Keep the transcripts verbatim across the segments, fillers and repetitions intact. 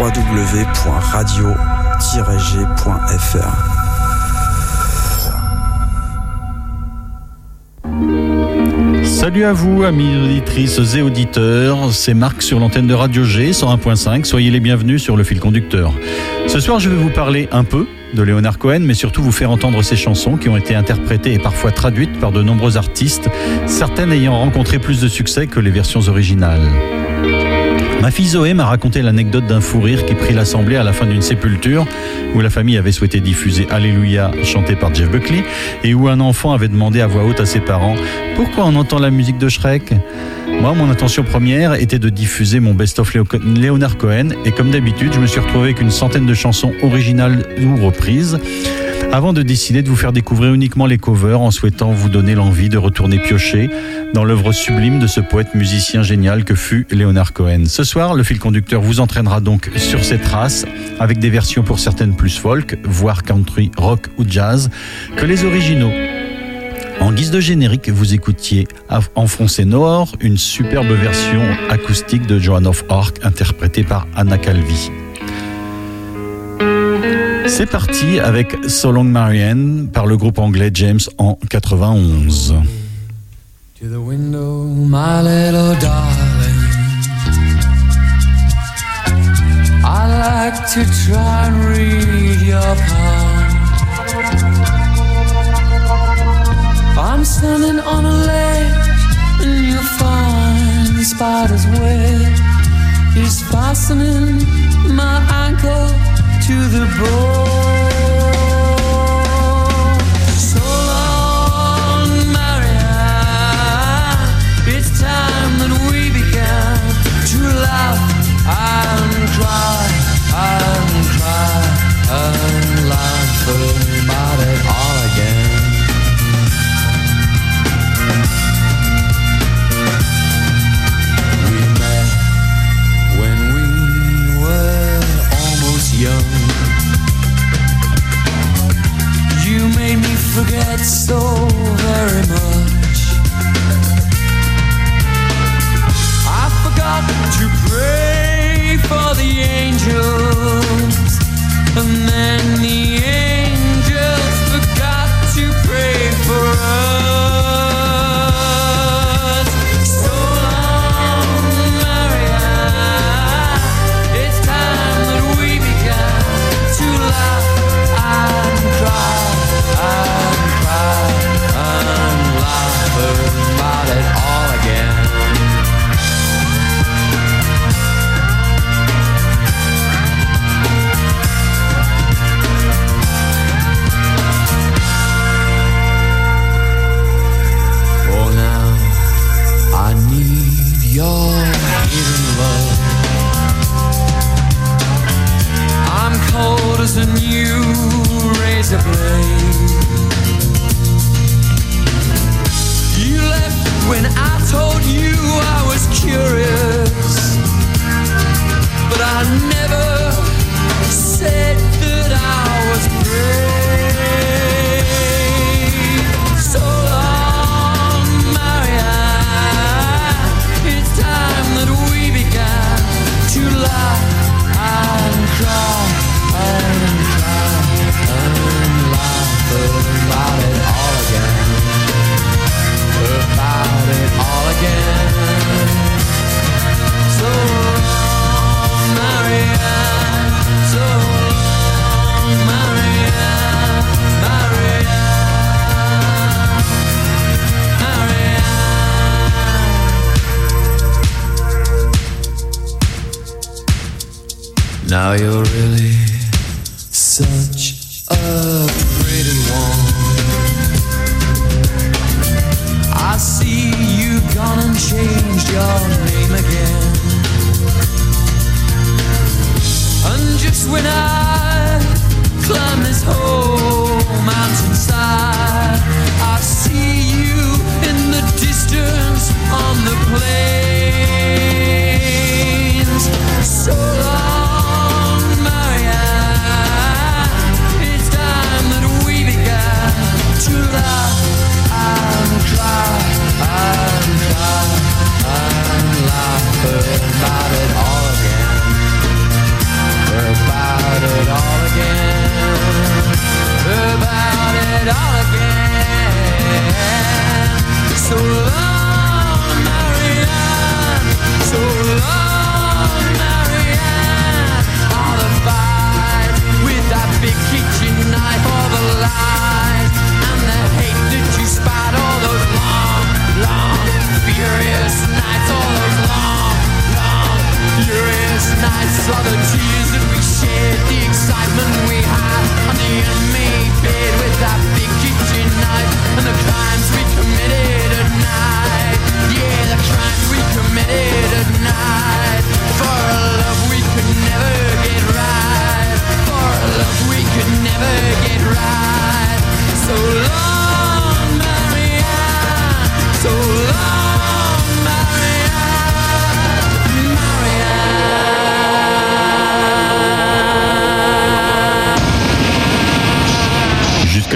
w w w point radio tiret g point f r. Salut à vous, amis auditrices et auditeurs, c'est Marc sur l'antenne de Radio G cent un point cinq, soyez les bienvenus sur le fil conducteur. Ce soir, je vais vous parler un peu de Leonard Cohen, mais surtout vous faire entendre ses chansons qui ont été interprétées et parfois traduites par de nombreux artistes, certaines ayant rencontré plus de succès que les versions originales. Ma fille Zoé m'a raconté l'anecdote d'un fou rire qui prit l'assemblée à la fin d'une sépulture où la famille avait souhaité diffuser Alléluia chanté par Jeff Buckley et où un enfant avait demandé à voix haute à ses parents « Pourquoi on entend la musique de Shrek ?» Moi, mon intention première était de diffuser mon best-of Leonard Cohen et comme d'habitude, je me suis retrouvé avec une centaine de chansons originales ou reprises avant de décider de vous faire découvrir uniquement les covers en souhaitant vous donner l'envie de retourner piocher dans l'œuvre sublime de ce poète musicien génial que fut Leonard Cohen. Ce soir, le fil conducteur vous entraînera donc sur ses traces avec des versions pour certaines plus folk, voire country, rock ou jazz, que les originaux. En guise de générique, vous écoutiez en français Noor, une superbe version acoustique de Joan of Arc interprétée par Anna Calvi. C'est parti avec So Long Marianne par le groupe anglais James en quatre-vingt-onze. To the window, my little darling, I like to try and read your palm. I'm standing on a ledge and you'll find the spider's web is fastening my ankle to the bone. So long, Marianne, it's time that we began to laugh and cry and cry and laugh about it all again. We met when we were almost young. You made me forget so very much. I forgot to pray for the angels, and then the angels forgot to pray for us. So long, Marianne, it's time that we began to laugh and cry and cry and laugh about it all again. Oh, now I need your hidden love. I'm cold as a new razor blade. You left when I told you I was curious, but I never said that I was brave. So long, Marianne, it's time that we began to laugh and cry and cry and laugh about it all again. About it all again. So long, Marianne, so long, Marianne, Marianne, Marianne. Now you're really such a pretty one. I see you've gone and changed your name again. And just when I climb this whole mountainside, I see you in the distance on the plains. So long, Marianne.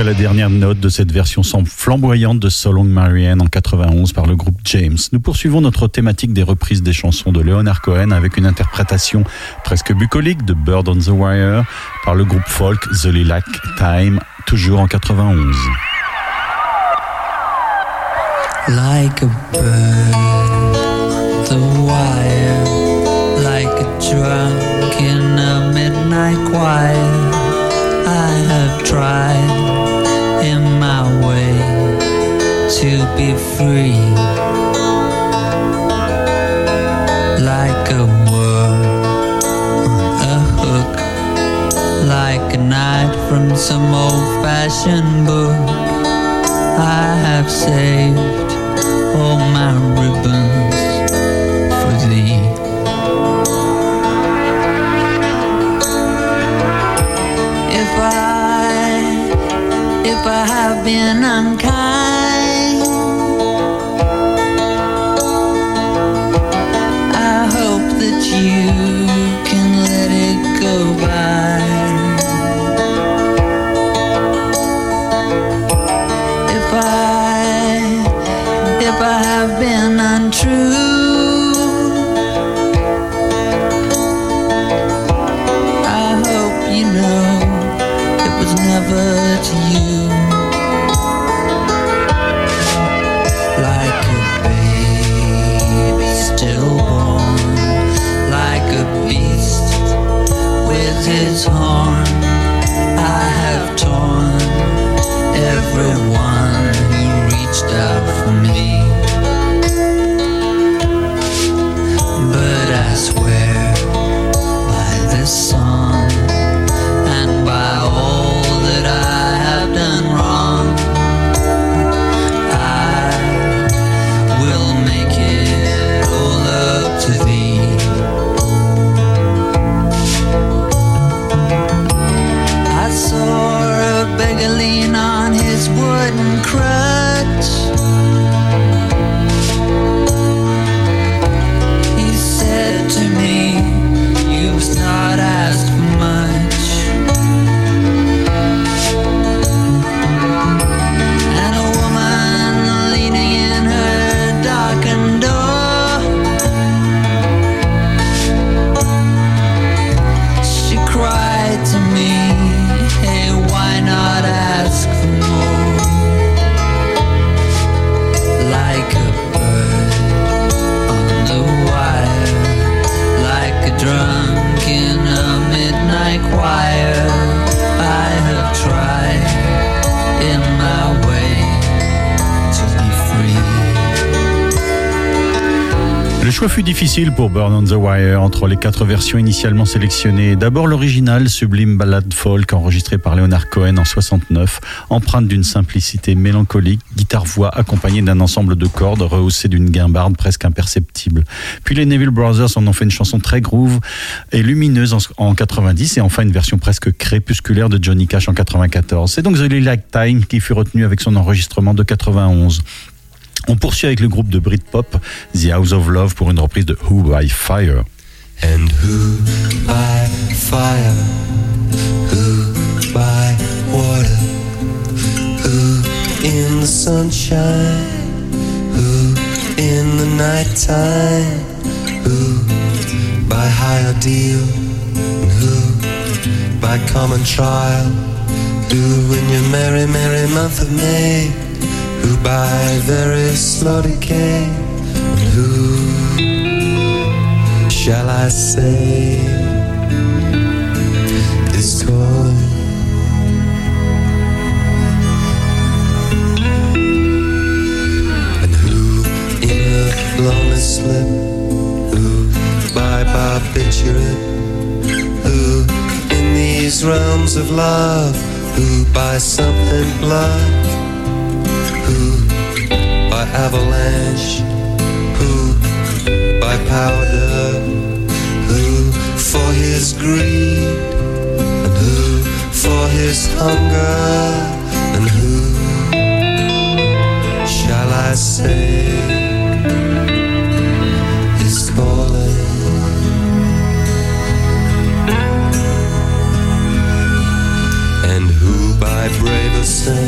jusqu'à la dernière note de cette version flamboyante de So Long Marianne en quatre-vingt-onze par le groupe James. Nous poursuivons notre thématique des reprises des chansons de Leonard Cohen avec une interprétation presque bucolique de Bird on the Wire par le groupe folk The Lilac Time, toujours en quatre-vingt-onze. Like a bird, the wire, like a drunk in a midnight choir. I have tried in my way to be free, like a worm on a hook, like a knight from some old-fashioned book. I have saved all my ribbons for thee. If I, if I have been unkind, I hope that you can let it go by. If I, if I have been untrue, I hope you know it was never to you. Like a baby stillborn, like a beast with his horn, I have torn everyone who reached out for me. But I swear by this song and by all that I have done wrong, I will make it all up to thee. I saw a beggar lean on his wooden crutch. He said to me, you must not ask for much. And a woman leaning in her darkened door, she cried to me, hey, why not ask for more? Like a bird on the wire, like a drunk in a midnight choir, I have tried in my way to be free. Le choix fut difficile pour Bird on the Wire entre les quatre versions initialement sélectionnées. D'abord l'original, sublime ballade folk enregistrée par Leonard Cohen en soixante-neuf, empreinte d'une simplicité mélancolique, guitare-voix accompagnée d'un ensemble de cordes rehaussé d'une guimbarde presque imperceptible. Puis les Neville Brothers en ont fait une chanson très groove et lumineuse en quatre-vingt-dix et enfin une version presque crépusculaire de Johnny Cash en quatre-vingt-quatorze. C'est donc The Lilac Time qui fut retenu avec son enregistrement de quatre-vingt-onze. On poursuit avec le groupe de Britpop The House of Love pour une reprise de Who by Fire. And who by fire, who by water, who in the sunshine, who in the nighttime, who by high ordeal, and who by common trial, who in your merry, merry month of May, who by very slow decay, and who shall I say is calling? And who in a lonely slip, who by barbiturate, who in these realms of love, who by something blood, who by avalanche, who by powder, who for his greed, and who for his hunger, and who shall I say is calling? And who by braver sin,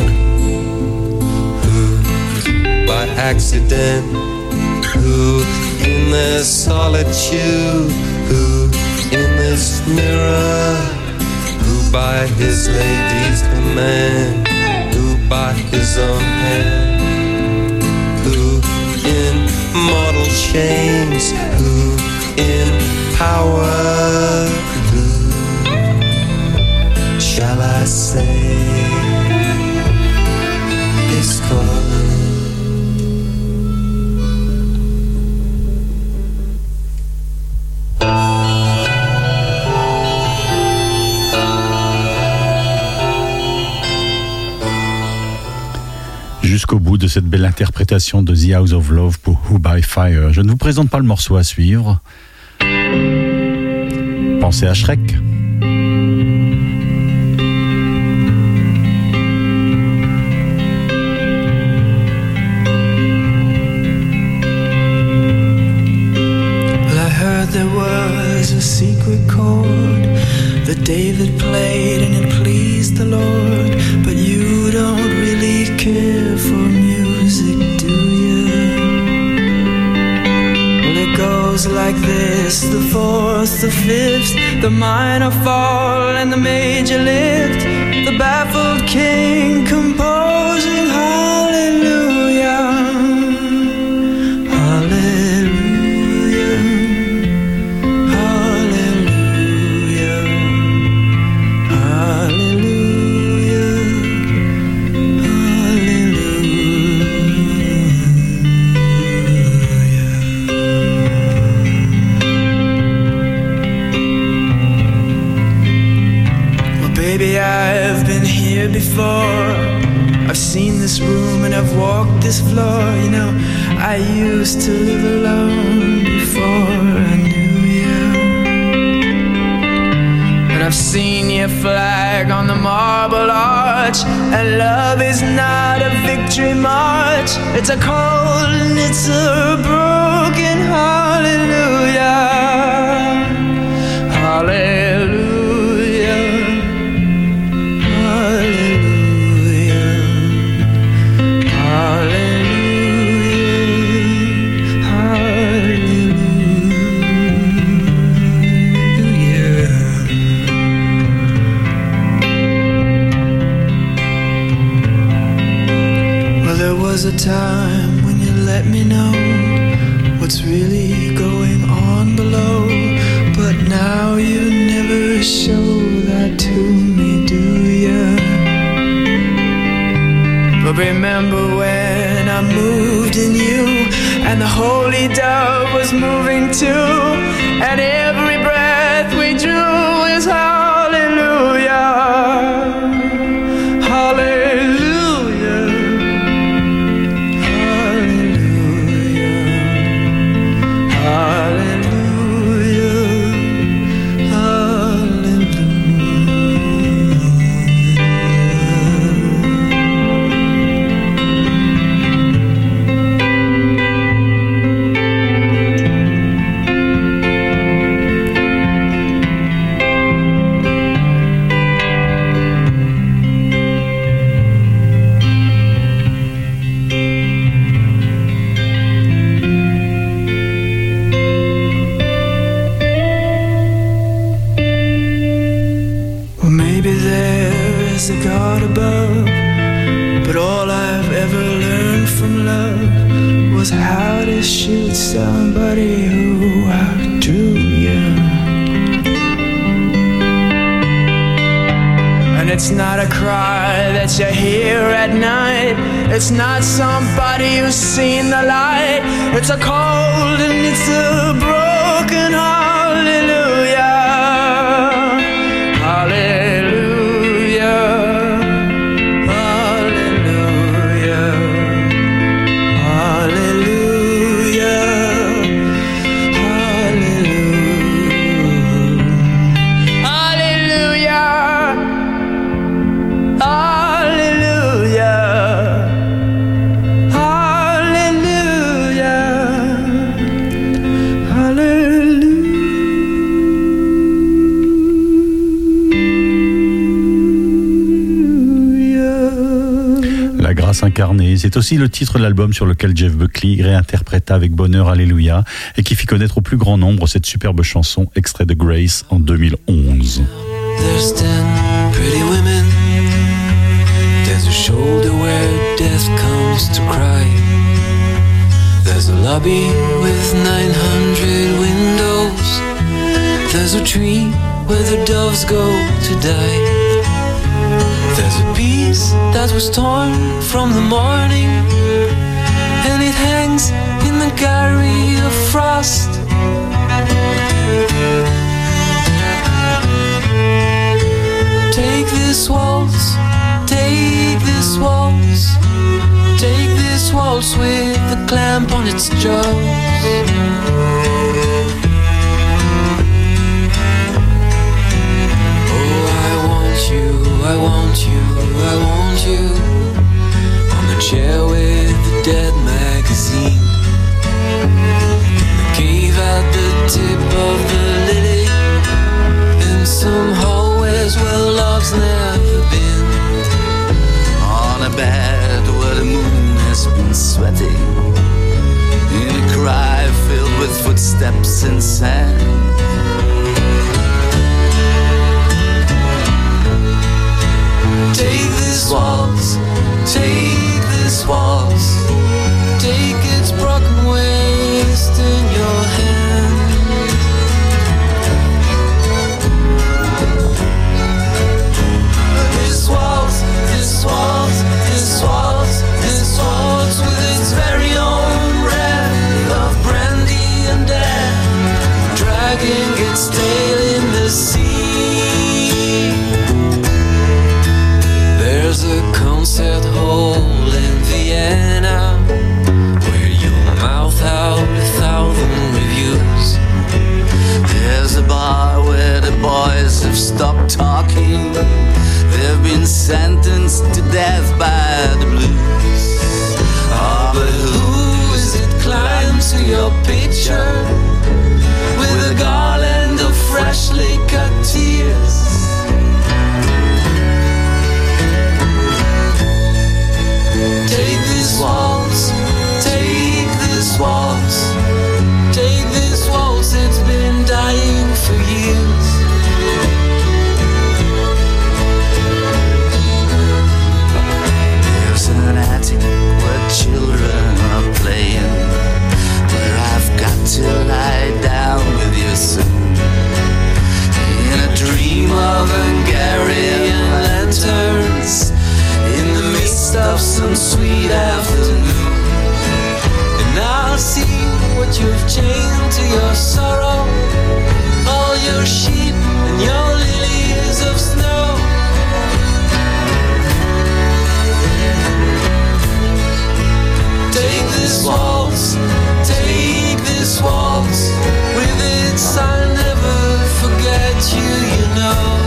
accident, who in their solitude, who in this mirror, who by his lady's command, who by his own hand, who in mortal chains, who in power, who shall I say is calling? Jusqu'au bout de cette belle interprétation de The House of Love pour Who by Fire. Je ne vous présente pas le morceau à suivre. Pensez à Shrek. Well, I heard there was a secret chord that David played and it pleased the Lord, but you don't really care for music, do you? Well, it goes like this: the fourth, the fifth, the minor fall and the major lift, the baffled king composing hallelujah, hallelujah, hallelujah, hallelujah, hallelujah. Well, baby, I've been here before. I've seen this room and I've walked this floor. You know, I used to live alone before I knew you. And I've seen your flag on the marble arch, and love is not a victory march. It's a cold and it's a broken hallelujah, hallelujah. Was a time when you let me know what's really going on below, but now you never show that to me, do you? But remember when I moved in you, and the holy dove was moving too, and every breath we drew is hallelujah, hallelujah. Shoot somebody who outdrew you. And it's not a cry that you hear at night, it's not somebody who's seen the light, it's a cold and it's a broken hallelujah, hallelujah. incarné. C'est aussi le titre de l'album sur lequel Jeff Buckley réinterpréta avec bonheur Alléluia et qui fit connaître au plus grand nombre cette superbe chanson extrait de Grace en deux mille onze. There's ten pretty women. There's a shoulder where death comes to cry. There's a lobby with nine hundred windows. There's a tree where the doves go to die. There's a piece that was torn from the morning, and it hangs in the gallery of frost. Take this waltz, take this waltz, take this waltz with the clamp on its jaws. I want you, I want you on the chair with the dead magazine, in the cave at the tip of the lily, in some hallways where love's never been, on a bed where the moon has been sweating, in a cry filled with footsteps and sand. Take this waltz, take this waltz, take its broken waist in your hand. This waltz, this waltz, this waltz, this waltz with its very own breath of brandy and death, dragging its tail in the sea. There's a concert hall in Vienna where you'll mouth out a thousand reviews. There's a bar where the boys have stopped talking. They've been sentenced to death by the blues. Oh, but who is it climb to your picture with a garland of freshly cut tears? Take this waltz, take this waltz, take this waltz, it's been dying for years. There's an attic where children are playing, where I've got to lie down with you soon, in a dream of Hungarian lanterns, in the midst of some sweet afternoon. And I'll see what you've chained to your sorrow, all your sheep and your lilies of snow. Take this waltz, take this waltz with its I'll never forget you, you know.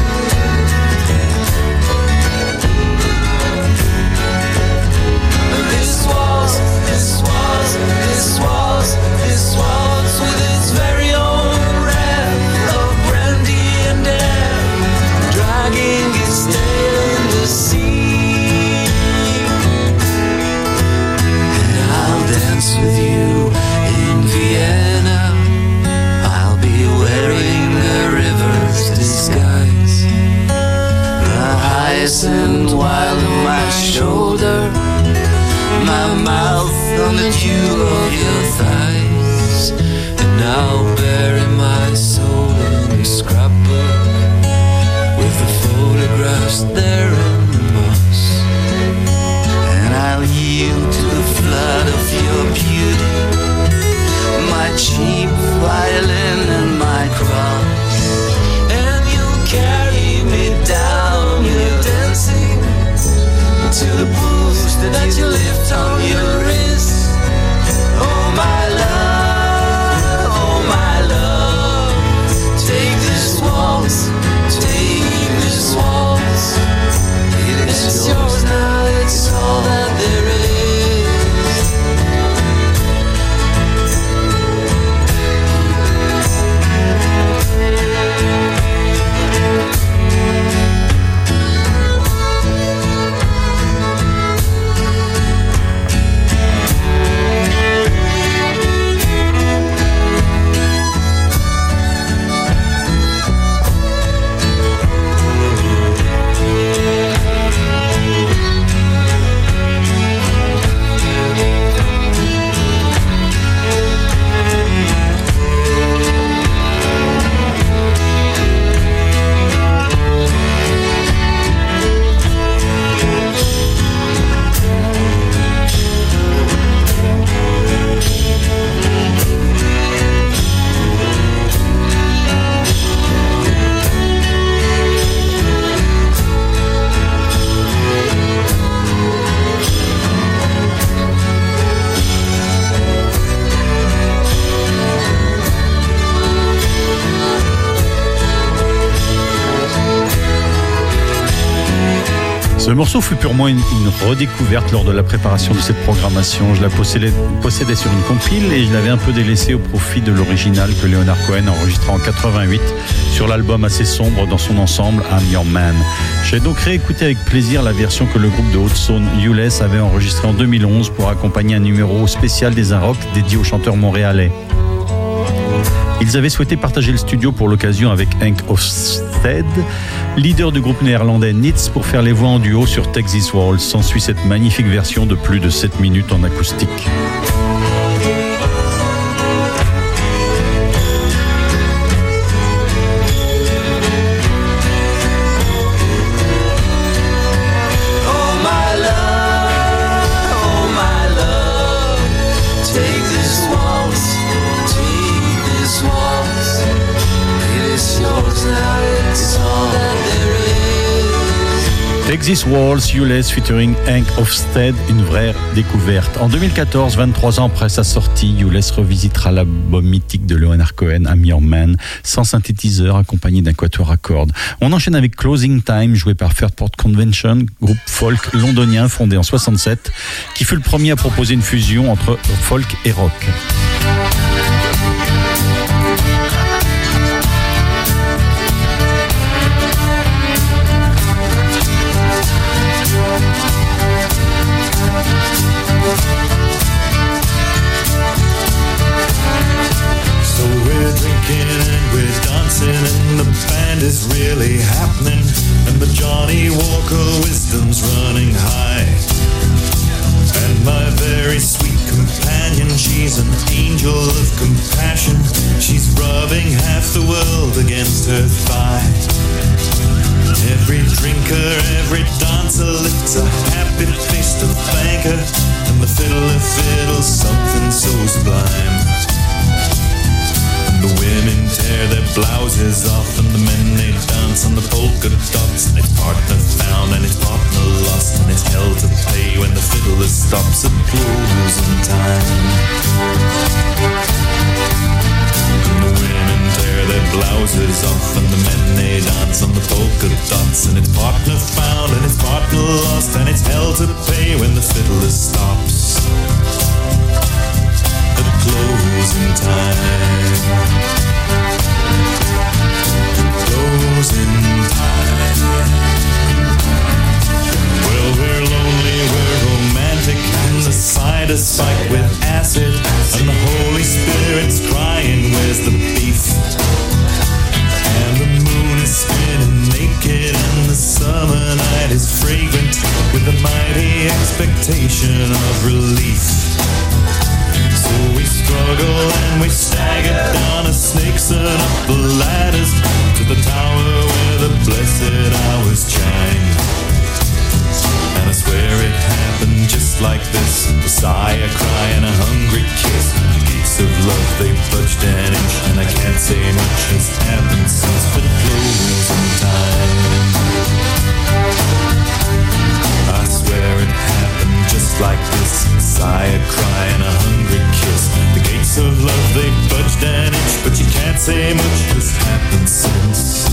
This waltz, this waltz, this waltz, this waltz with its very own breath of brandy and death, dragging its tail in the sea. And I'll dance with you in Vienna. I'll be wearing a river's disguise, the hyacinth wild on my shoulder, my mouth on the dew of your thighs. And I'll bury my soul in a scrapbook with the photographs there in the moss. And I'll yield to the flood of your beauty, my cheap violin and my cross. And you'll carry me down, you're dancing to the blues that you lift on your wrist. Oh my love, oh my love, take this waltz, take this waltz. It's yours now, it's all that there is. Ce morceau fut purement une, une redécouverte lors de la préparation de cette programmation. Je la possédais, possédais sur une compile et je l'avais un peu délaissée au profit de l'original que Leonard Cohen enregistra en quatre-vingt-huit sur l'album assez sombre dans son ensemble I'm Your Man. J'ai donc réécouté avec plaisir la version que le groupe de Haute-Saône U-Less avait enregistrée en deux mille onze pour accompagner un numéro spécial des Inrocks dédié au chanteur montréalais. Ils avaient souhaité partager le studio pour l'occasion avec Henk Hofstede, leader du groupe néerlandais Nits, pour faire les voix en duo sur Take This Waltz. S'ensuit cette magnifique version de plus de sept minutes en acoustique. Take This Waltz, U-Less featuring Henk Hofstede, une vraie découverte. En deux mille quatorze, vingt-trois ans après sa sortie, U-Less revisitera l'album mythique de Leonard Cohen, I'm Your Man, sans synthétiseur, accompagné d'un quatuor à cordes. On enchaîne avec Closing Time, joué par Fairport Convention, groupe folk londonien fondé en soixante-sept, qui fut le premier à proposer une fusion entre folk et rock. And the band is really happening, and the Johnny Walker wisdom's running high. And my very sweet companion, she's an angel of compassion. She's rubbing half the world against her thigh. Every drinker, every dancer lifts a happy face to thank her, and the fiddler fiddles something so sublime. The women tear their blouses off, and the men they dance on the polka dots. And it's partner found and it's partner lost, and it's hell to pay when the fiddler stops at closing time. And the women tear their blouses off, and the men they dance on the polka dots. And it's partner found and it's partner lost, and it's hell to pay when the fiddler stops at closing time. Closing time. Well, we're lonely, we're romantic, and the cider spiked with acid, and the Holy Spirit's crying, where's the beef? And the moon is spinning naked, and the summer night is fragrant with a mighty expectation of relief. So we struggle and we stagger down a snakes and up the ladders to the tower where the blessed hours chime. And I swear it happened just like this: Messiah crying, a hungry kiss. The gates of love, they budged an inch, and I can't say much has happened since the closing time. I swear it happened just like this: Messiah crying, a hungry kiss. The gates of love, they budged an inch, but you can't say much has happened since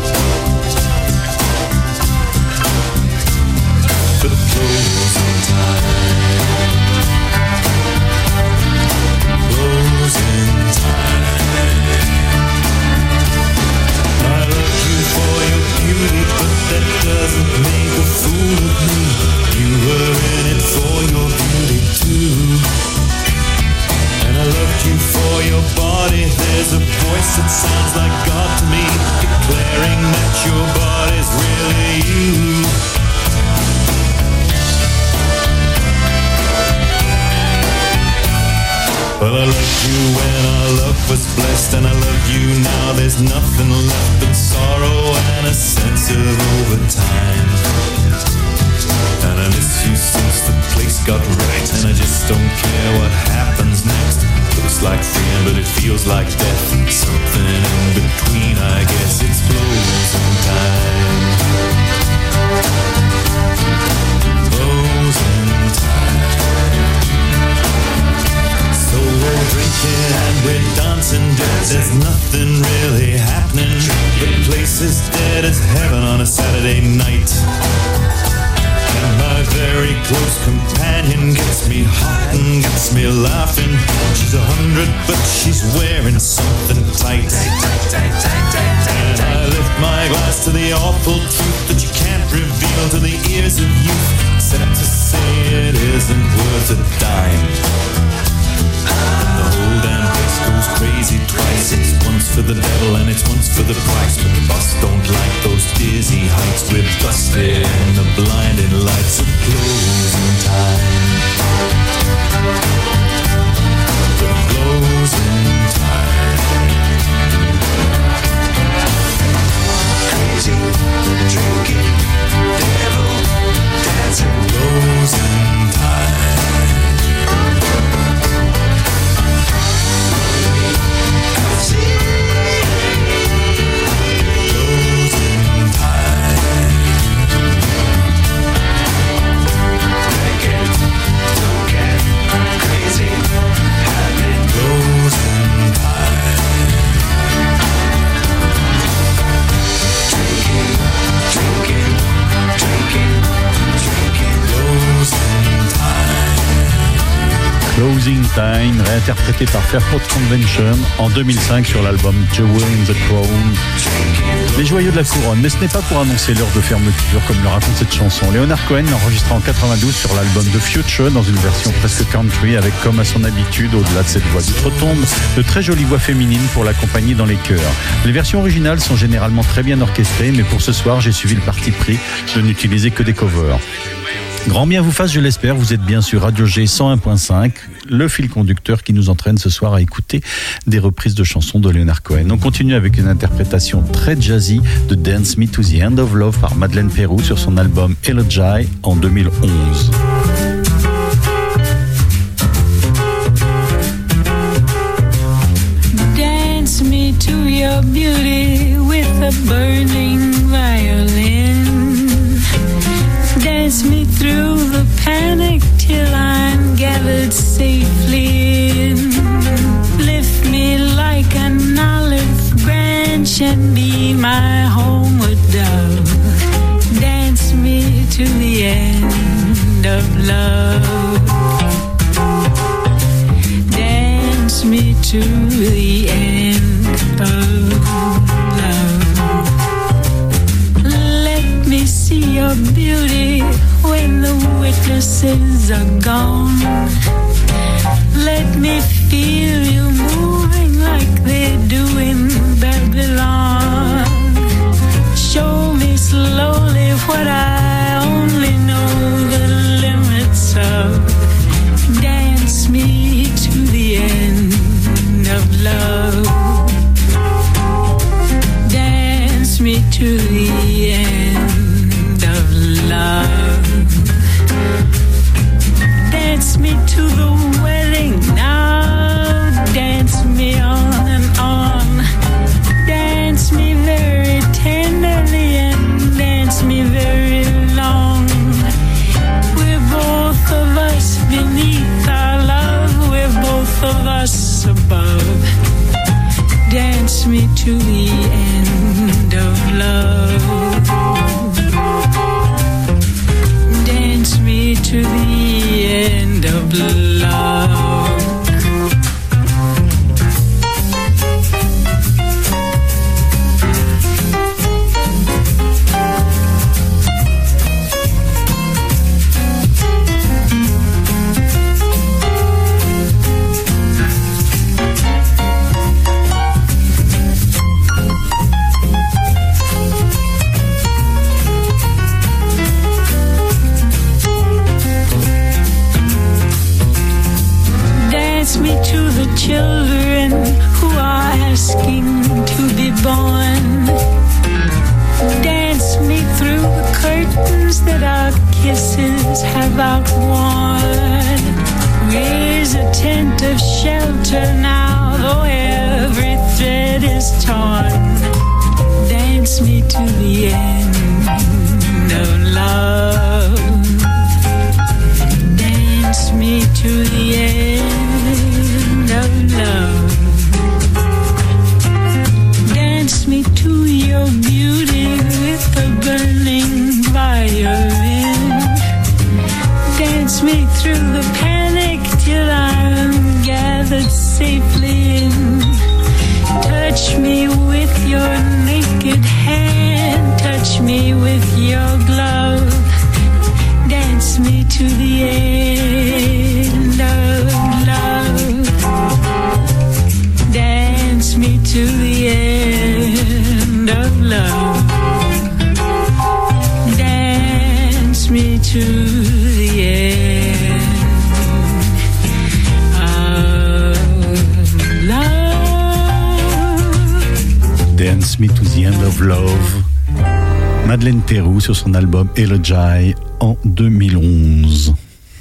the closing time. Closing time. I love you for your beauty, but that doesn't make a fool of me. You were in it for your beauty too. And I loved you for your body. There's a voice that sounds like God to me, declaring that your body's really you. Well, I loved you when our love was blessed, and I love you now. There's nothing left but sorrow and a sense of overtime. And I miss you since the place got right, and I just don't care what happens next. Looks like freedom, but it feels like death. Something in between, I guess it's closing time. Closing time. So we're drinking and we're dancing, there's nothing really happening. The place is dead as heaven on a Saturday night. close companion gets me hot and gets me laughing. She's a hundred, but she's wearing something tight. And I lift my glass to the awful truth that you can't reveal to the ears of youth, except to say it isn't worth a dime. And the whole damn place goes crazy twice. It's once for the devil and it's once for the price. But the boss don't like those dizzy heights. We're busted in the blinding lights of closing time. The closing time. Crazy, drinking, devil, dancing. Closing time. Closing Time, réinterprété par Fairport Convention en deux mille cinq sur l'album Jewel in the Crown. Les joyaux de la couronne, mais ce n'est pas pour annoncer l'heure de fermeture comme le raconte cette chanson. Leonard Cohen l'enregistra en quatre-vingt-douze sur l'album The Future dans une version presque country avec, comme à son habitude, au-delà de cette voix d'outre-tombe, de très jolies voix féminines pour l'accompagner dans les chœurs. Les versions originales sont généralement très bien orchestrées, mais pour ce soir, j'ai suivi le parti pris de n'utiliser que des covers. Grand bien vous fasse, je l'espère, vous êtes bien sur Radio G cent un point cinq, le fil conducteur qui nous entraîne ce soir à écouter des reprises de chansons de Leonard Cohen. On continue avec une interprétation très jazzy de Dance Me to the End of Love par Madeleine Peyroux sur son album Elegy en deux mille onze. Dance me to your beauty with a burning violin. Dance me through the panic till I'm gathered safely in. Lift me like an olive branch and be my homeward dove. Dance me to the end of love. Dance me to the end of love. Let me see your beauty when the witnesses are gone. Let me feel you moving like they do in Babylon. Show me slowly what I only know the limits of. Dance me to the end of love. Dance me to the end of love. Dance me to the wedding now. Dance me on and on. Dance me very tenderly and dance me very long. We're both of us beneath our love. We're both of us above. Dance me to the end of love. Dance me to the end of love. Children who are asking to be born. Dance me through the curtains that our kisses have outworn. Raise a tent of shelter now, though every thread is torn. Dance me to the end of love. Dance me to the end of love. Dance me to your beauty with a burning violin. touch me with your glove. Dance me to the end of love. Dance me to the end of love. Dance me to the end of love. Dance Me to the End of Love. Madeleine Peyroux sur son album Elegy en deux mille onze.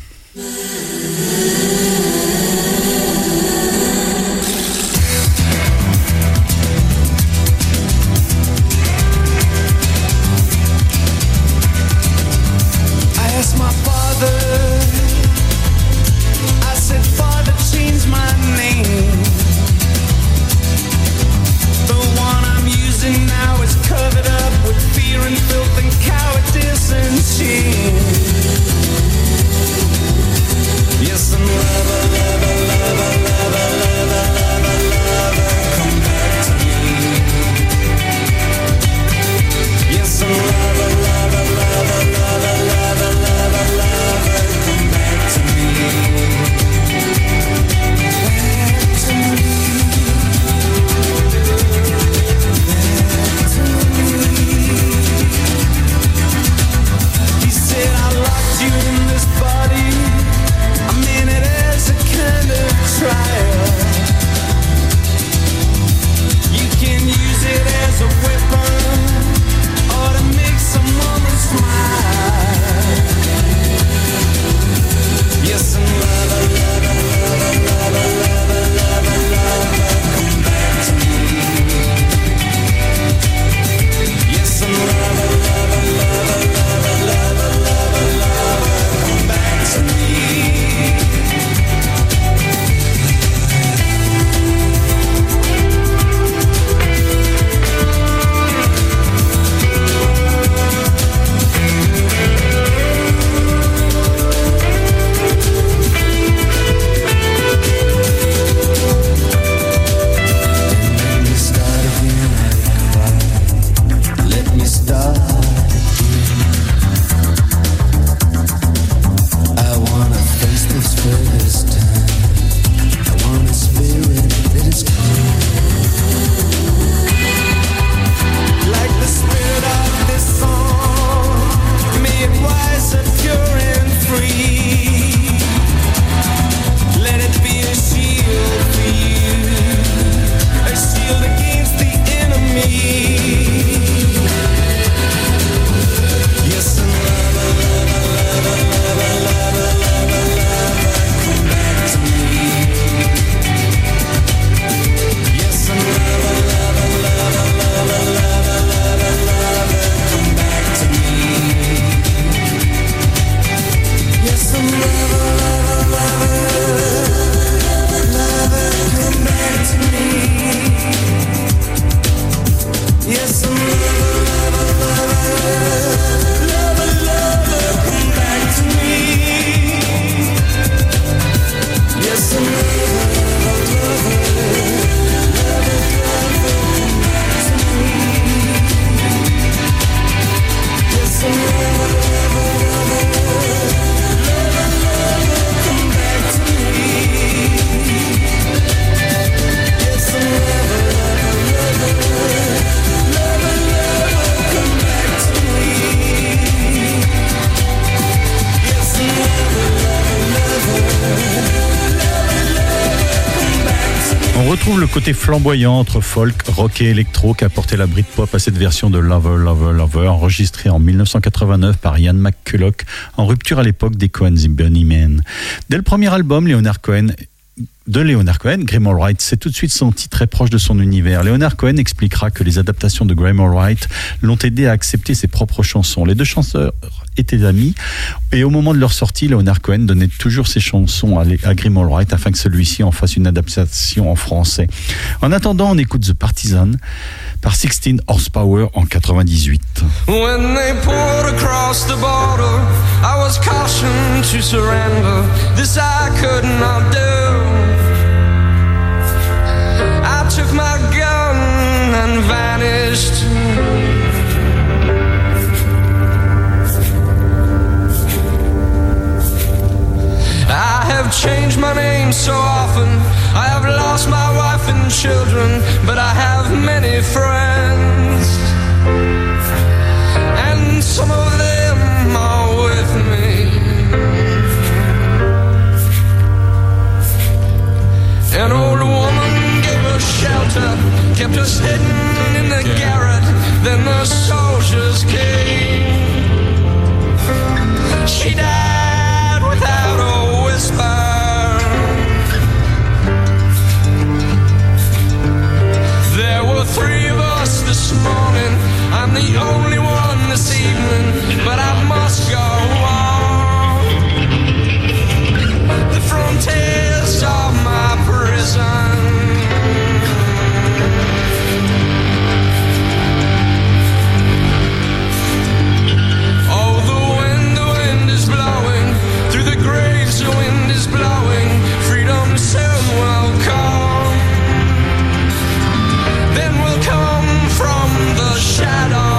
On retrouve le côté flamboyant entre folk, rock et électro qu'a apporté la Britpop à cette version de Lover, Lover, Lover, enregistrée en dix-neuf cent quatre-vingt-neuf par Ian McCulloch, en rupture à l'époque des Cohen et Bunnymen. Dès le premier album, Leonard Cohen de Leonard Cohen, Graham Allwright s'est tout de suite senti très proche de son univers. Leonard Cohen expliquera que les adaptations de Graham Allwright l'ont aidé à accepter ses propres chansons. Les deux chanteurs étaient amis et au moment de leur sortie, Leonard Cohen donnait toujours ses chansons à, à Graham Allwright afin que celui-ci en fasse une adaptation en français. En attendant, on écoute The Partisan par sixteen Horsepower en quatre-vingt-dix-huit. When they poured across the border, I was cautioned to surrender. This I could not do. I took my gun and vanished. home so often. I have lost my wife and children, but I have many friends, and some of them are with me. An old woman gave us shelter, kept us hidden in the garret. Then the soldiers came. She died without a whisper. There were three of us this morning. I'm the only one this evening, but I must go on. The frontiers are my prison. Oh, the wind, the wind is blowing. Through the graves the wind is blowing. Freedom soon will come. Then we'll come from the shadow.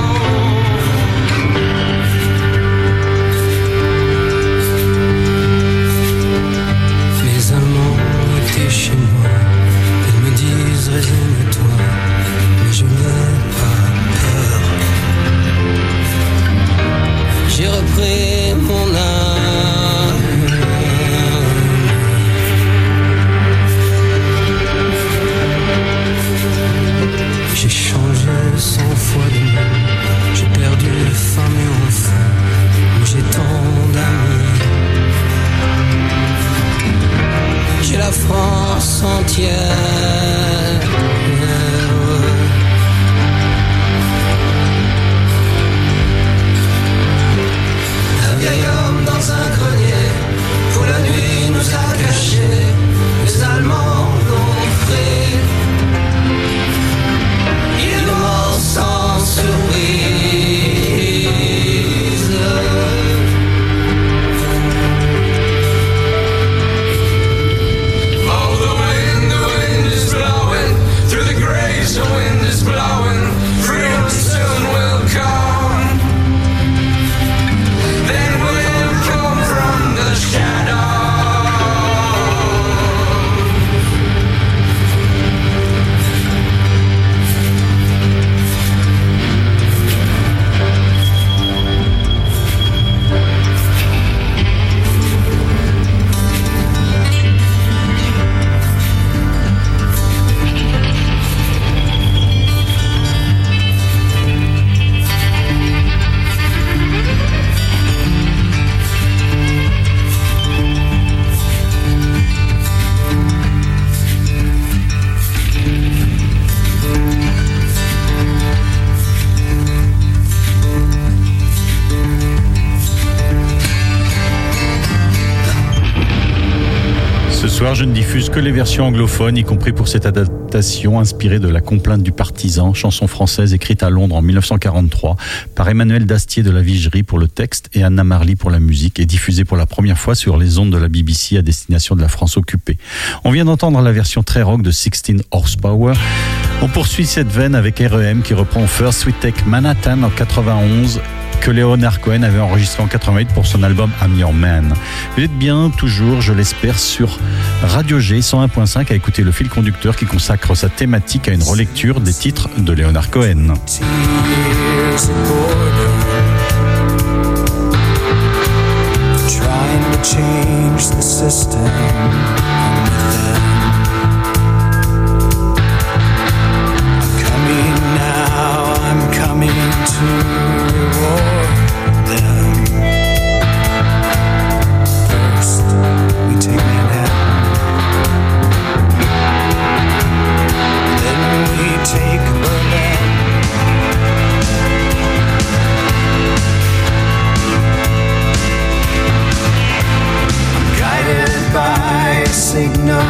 Les Allemands étaient chez moi. Ils me disent résigne-toi, mais je n'ai pas peur. J'ai repris mon âme. J'ai changé cent fois de nom. J'ai perdu femme et enfant, mais j'ai tant d'amis. J'ai la France entière. Un vieil homme dans un grenier, pour la nuit nous a cachés. Les Allemands l'ont pris. Il est mort sans surprise. Oh, the wind, the wind is blowing. Through the graves the wind is blowing. Freedom soon will come. Then we'll come from the shadow. Ce soir, je ne diffuse que les versions anglophones, y compris pour cette adaptation inspirée de La Complainte du Partisan, chanson française écrite à Londres en mille neuf cent quarante-trois par Emmanuel Dastier de la Vigerie pour le texte et Anna Marley pour la musique, et diffusée pour la première fois sur les ondes de la B B C à destination de la France occupée. On vient d'entendre la version très rock de sixteen Horsepower. On poursuit cette veine avec R E M qui reprend First Sweet Take Manhattan en quatre-vingt-onze, que Leonard Cohen avait enregistré en quatre-vingt-huit pour son album I'm Your Man. Vous êtes bien, toujours, je l'espère, sur Radio G cent un point cinq à écouter le fil conducteur qui consacre sa thématique à une relecture des titres de Leonard Cohen. Trying to change the system. I'm coming now, I'm coming to reward them. First, we take Manhattan. Then we take Berlin. Guided by a signal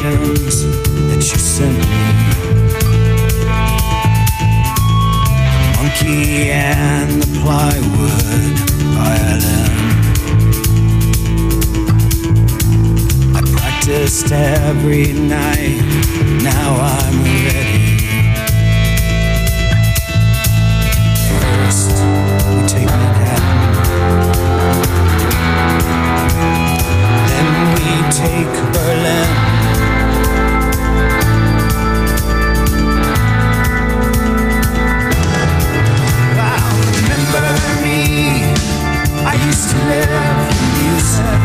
items that you sent me. Monkey and the plywood violin. I practiced every night, now I'm ready. First, we take Manhattan, then we take Berlin. Wow, remember me? I used to live in music.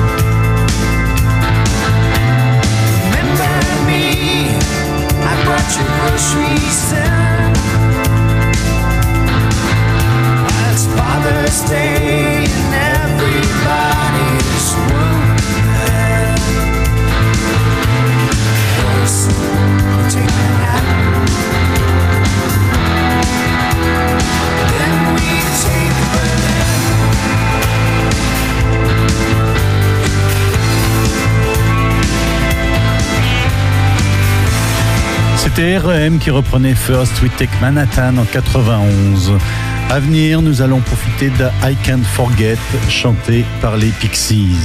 Remember me? I brought you groceries in. It's Father's Day in everybody's room. First, we take Manhattan, then we take Berlin. C'était R E M qui reprenait First We Take Manhattan en quatre-vingt-onze. À venir, nous allons profiter de I Can't Forget, chanté par les Pixies.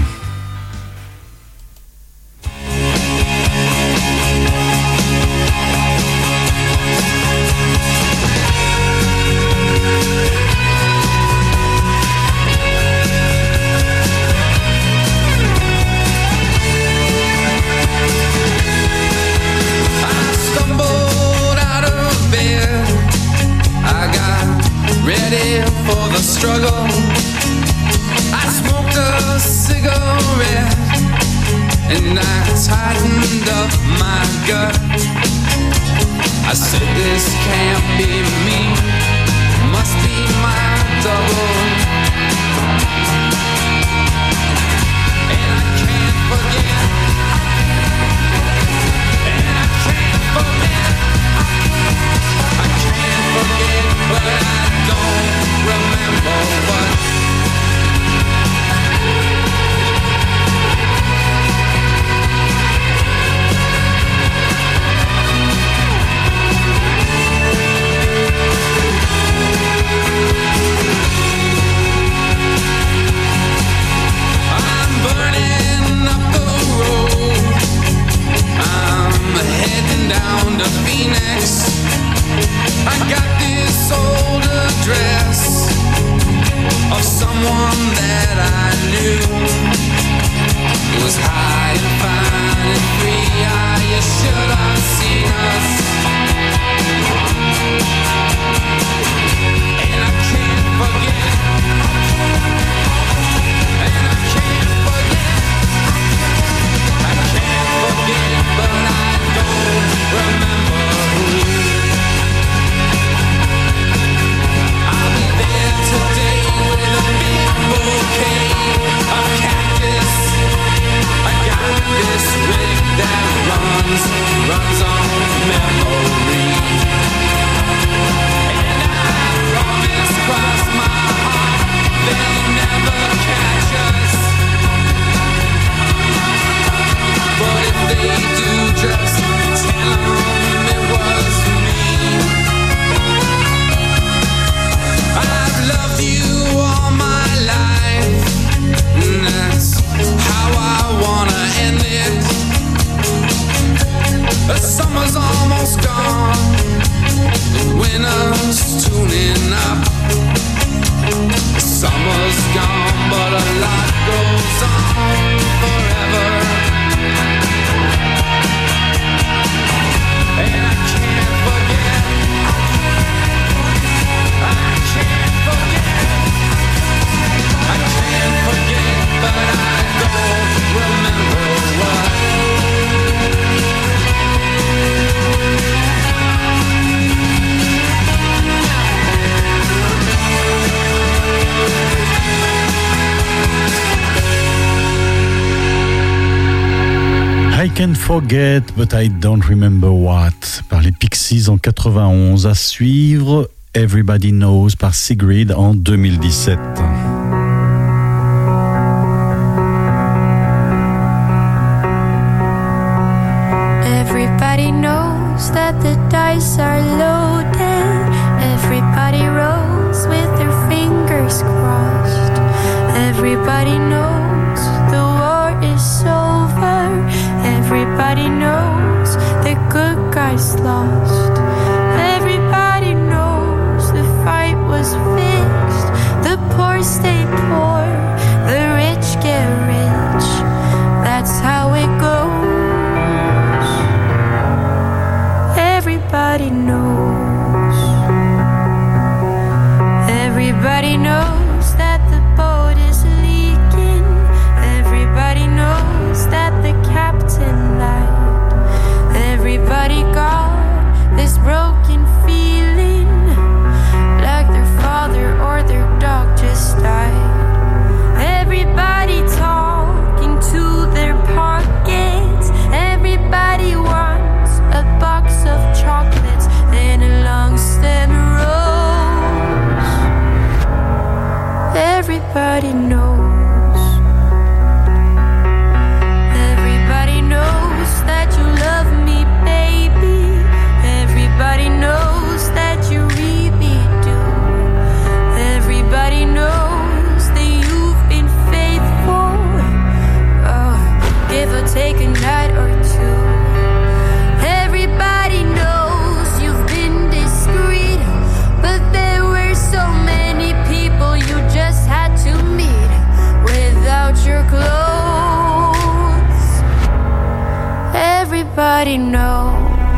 Struggle. I smoked a cigarette and I tightened up my gut. I said this can't be me, must be my double. And I can't forget, and I can't forget, I can't forget, but I don't remember what. I'm burning up the road, I'm heading down to Phoenix. I got this old address of someone that I knew. It was high and fine and free. Ah, you should have seen us. And I can't forget, and I can't forget, I can't forget, but I don't remember who. I'll be there today with a big bouquet of cactus. I got this rig that runs, runs on memory. And I promise, cross my heart, they'll never catch us. But if they do, just tell them it was me. I've loved you all my life, and that's how I wanna end it. The summer's almost gone, the winter's tuning up. The summer's gone, but a lot goes on forever. And I can't forget, I can't forget, I can't forget, but I don't remember what. I Can't Forget, but I Don't Remember What, par les Pixies en quatre-vingt-onze. À suivre, Everybody Knows par Sigrid en deux mille dix-sept. Everybody knows the war is over. Everybody knows the good guys lost. Everybody knows the fight was fixed. The poor stay poor, the rich get rich. That's how it goes. Everybody knows. Everybody knows that the boat is leaking. Everybody knows that the captain lied. Everybody got this broken feeling, like their father or their dog just died. Everybody talking to their pockets. Everybody wants a box of chocolates and a long stem rose. Everybody knows. Everybody knows that you love me, baby. Everybody knows that you really do. Everybody knows that you've been faithful. Oh, give or take a night or two. Everybody knows you've been discreet, but there were so many people you just had to meet without your clothes. Everybody knows.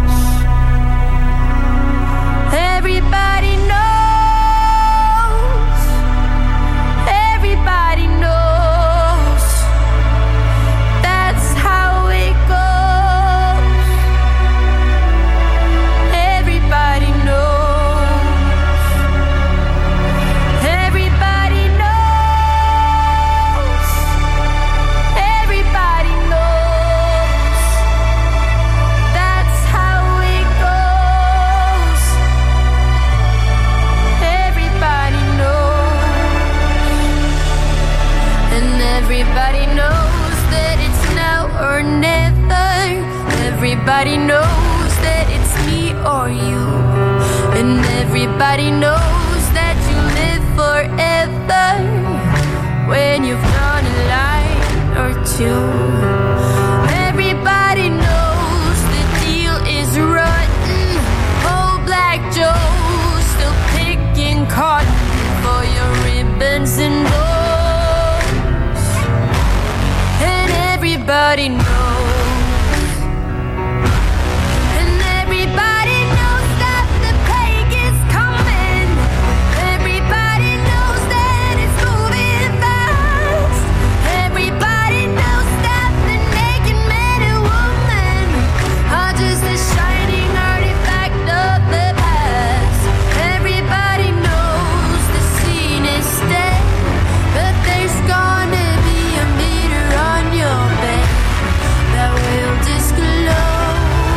Everybody knows. Everybody knows. That's how it goes. Everybody knows. Everybody knows. Everybody knows. That's how it goes. Everybody knows. And everybody knows that it's now or never. Everybody knows that it's me or you. And everybody knows that you live forever when you've drawn a line or two. Everybody knows the deal is rotten. Old Black Joe still picking cotton for your ribbons and bows. And everybody knows. And everybody knows that the plague is coming. Everybody knows that it's moving fast. Everybody knows that the naked man and woman are just a shining artifact of the past. Everybody knows the scene is dead, but there's gonna be a meter on your bed that will disclose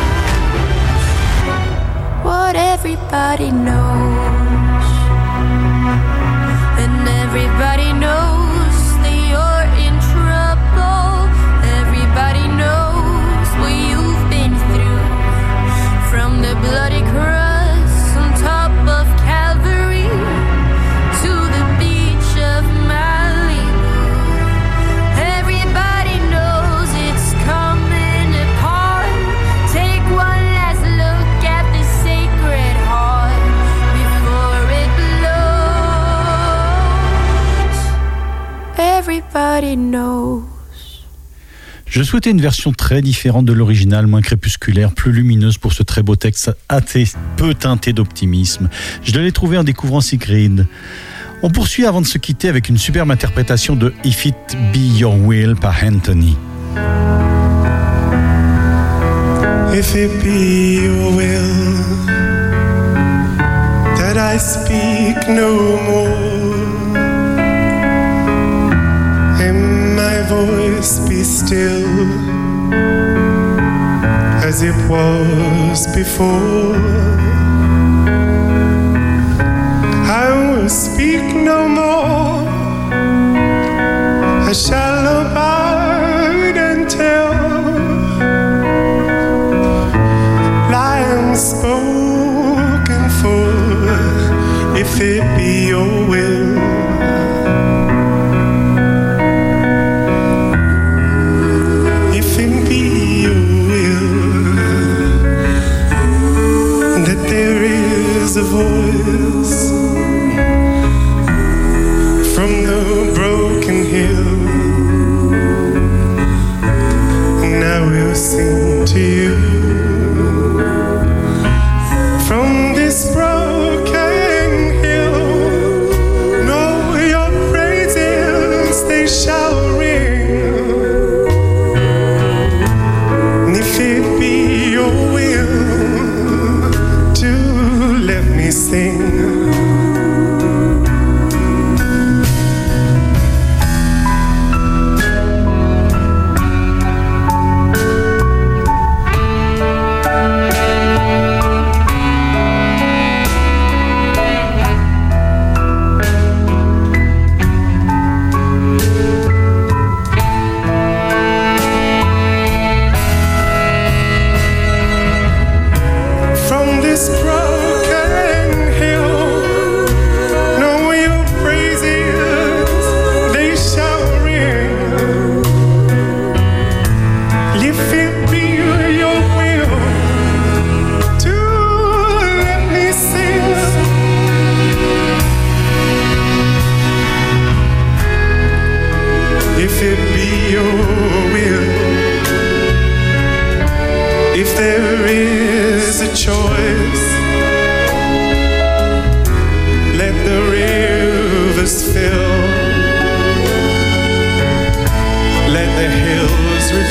what everybody knows. And everybody knows that you're in trouble. Everybody knows what you've been through, from the bloody cross on top of Calvary to the beach of Malibu. Everybody knows it's coming apart. Take one last look at the Sacred Heart before it blows. Everybody knows. Je souhaitais une version très différente de l'original, moins crépusculaire, plus lumineuse pour ce très beau texte athée, peu teinté d'optimisme. Je l'ai trouvé en découvrant Sigrid. On poursuit avant de se quitter avec une superbe interprétation de If It Be Your Will par Anthony. If it be your will that I speak no more, and my voice be still as it was before, I will speak no more. I shall abide and tell lions spoken for, if it be your will.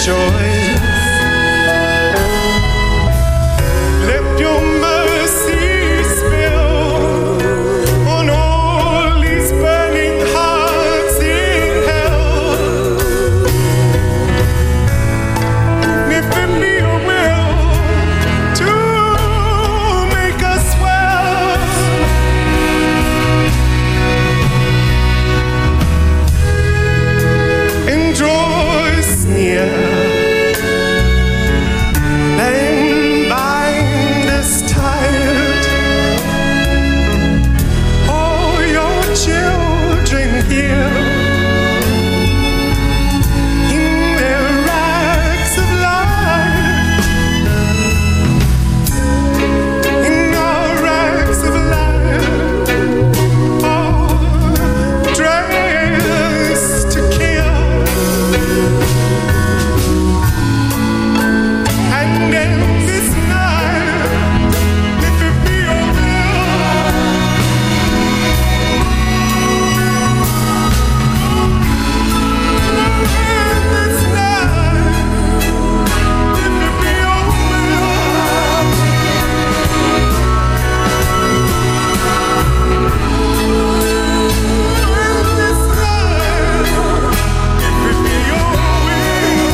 choice. Let your mercy spill on all these burning hearts in hell. And if it be your will to make us well, and draw us near and bind us tight. All your children here in their rags of life, in our rags of life, all dressed to kill. And in this night, if it be your will, in this night, if it be your will, in this night, if it be your will.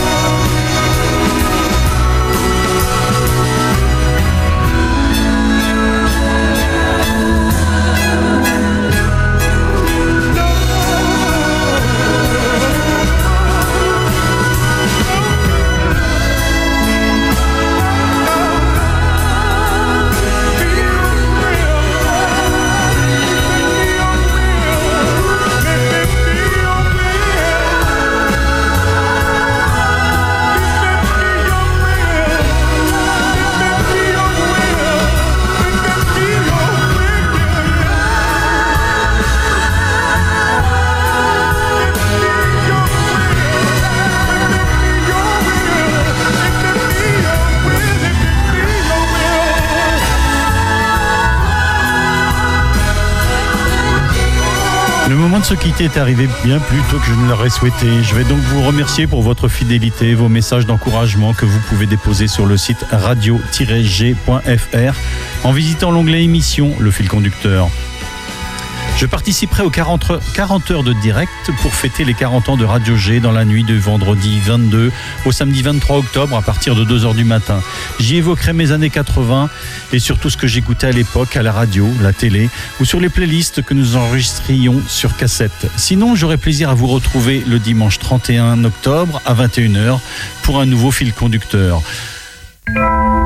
Le moment de se quitter est arrivé bien plus tôt que je ne l'aurais souhaité. Je vais donc vous remercier pour votre fidélité, vos messages d'encouragement que vous pouvez déposer sur le site radio tiret g point f r en visitant l'onglet émission, le fil conducteur. Je participerai aux quarante heures de direct pour fêter les quarante ans de Radio G dans la nuit du vendredi vingt-deux au samedi vingt-trois octobre à partir de deux heures du matin. J'y évoquerai mes années quatre-vingts et surtout ce que j'écoutais à l'époque à la radio, la télé ou sur les playlists que nous enregistrions sur cassette. Sinon, j'aurai plaisir à vous retrouver le dimanche trente et un octobre à vingt et une heures pour un nouveau fil conducteur.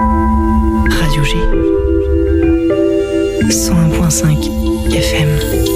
Radio G cent un virgule cinq F M.